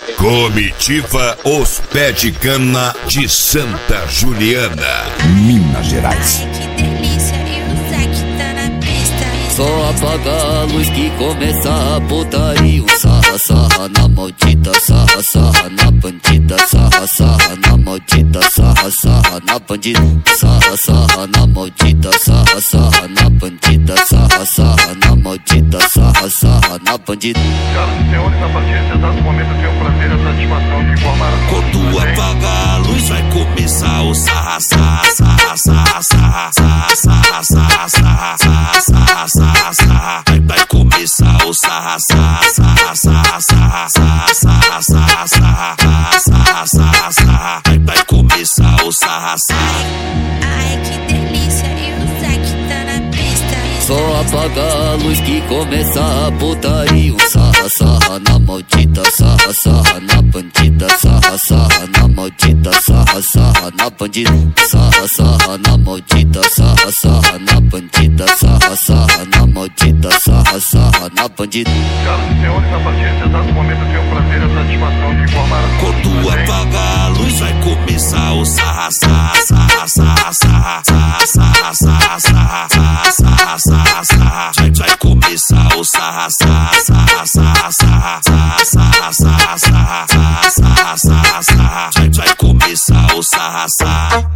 Comitiva Os Pé de Cana de Santa Juliana, Minas Gerais. Ai, que delícia, e o Zé que tá na pista. Só apaga a luz que começa a putaria. Sarra, sarra na maldita, sarra, sarra na bandida. Sarra, sarra na maldita, sarra, sarra na bandida. Sarra, sarra na maldita, sarra, sarra na bandida. Sarra, sarra na maldita, sarra, sarra na bandida. Senhoras e senhores, a partir desse exato momento eu tenho o prazer e a satisfação de informar a todos. Quando apagar a luz vai começar o sarra, sarra, sarra, sarra, sarra, sarra, sarra, sarra, sarra, sarra, sarra. Vai começar o sarra, sarra, sarra, sarra, sarra, sarra, sarra, sarra, sarra, sarra, sarra. Vai começar o sarra, sarra. Ai, que delícia, e o Zé que tá na pista. Só apaga a luz que começa a putaria. Sarra, sarra na maldita, sarra, sarra na bandida. Sarra, sarra na maldita, sarra, sarra na bandida. Sarra, sarra na maldita, sarra, sarra na bandida. Sarra, sarra na maldita, sarra, sarra na bandida. Senhoras e senhores, a partir desse exato momento eu tenho o prazer e a satisfação de informar a todos. Quando apagar a luz vai começar o sarra, sarra, sarra, sarra, sarra, sarra, sarra, sarra, sarra, sarra, sarra. Vai começar o sarra, sarra, sarra, sarra, sarra, sarra, sarra, sarra, sarra, sarra, sarra. Vai começar o sarra, sarra.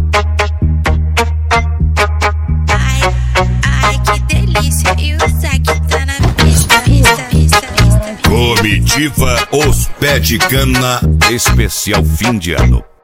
Ai, que delícia, e o Zé que tá na pista. Comitiva Os Pé de Cana, especial fim de ano.